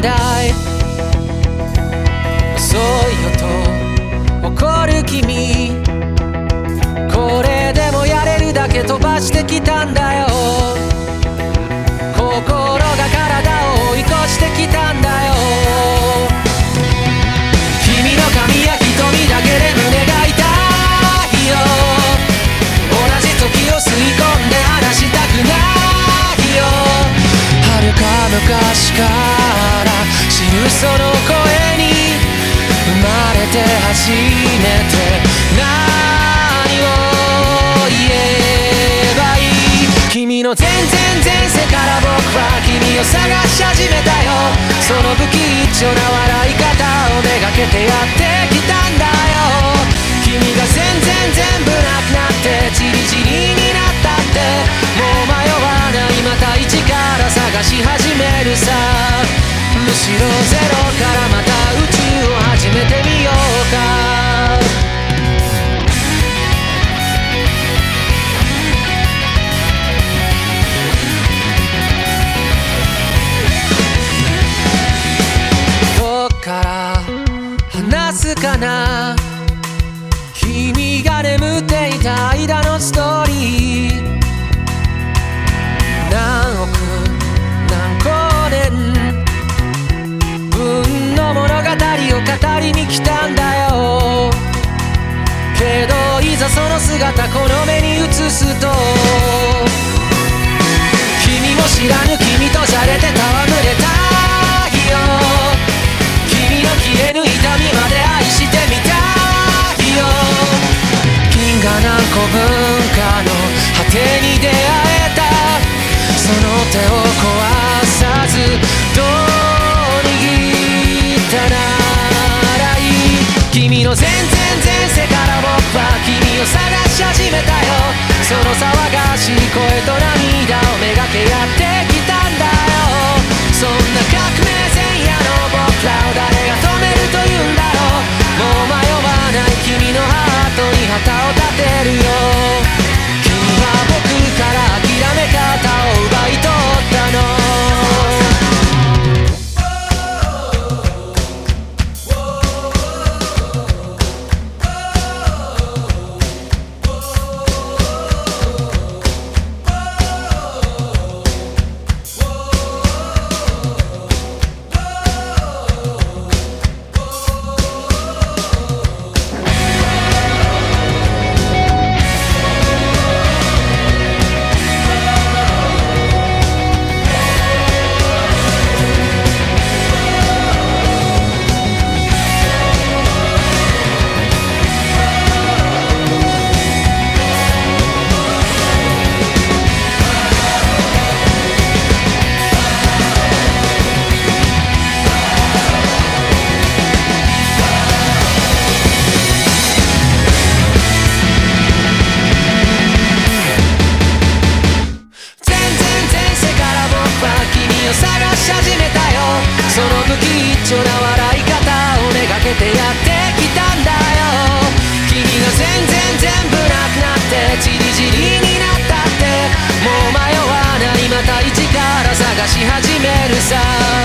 だい。遅いよと怒る君、これでもやれるだけ飛ばしてきたんだよ。心が体を追い越してきたんだよ。君の髪や瞳だけで胸が痛いよ。同じ時を吸い込んで離したくないよ。遥か昔から知るその声に生まれて初めて何を言えばいい。君の全然前世から僕は君を探し始めたよ。その不吉祥な笑い方をめがけてやってきたんだよ。君が全部なくなってチリチリになったって、もう迷わない、また一から探し始めるさ。むしろゼロからまた宇宙を始めてみようか。どっから話すかな、君が眠っていた間のストーリー。何億何光年分の物語を語りに来たんだよ。けどいざその姿この目に映すと、君も知らぬ君とじゃれて戯れたいよ。君の消えぬ痛みまで愛してみたいよ。銀河何個分かの果てに出会えた、その手を壊さずどう握ったならいい。君の全然前世から僕は君を探し始めたよ。その騒がしい声と涙をめがけやってきたんだよ。そんな革命前夜の僕らを誰が止めるというんだろう。もう迷わない君のハートに旗を立てるよ。君は僕から諦め方を奪い取ったの。探し始めたよ。その不吉祥な笑い方をめがけてやってきたんだよ。君が全部なくなってチリチリになったって、もう迷わない、また一から探し始めるさ。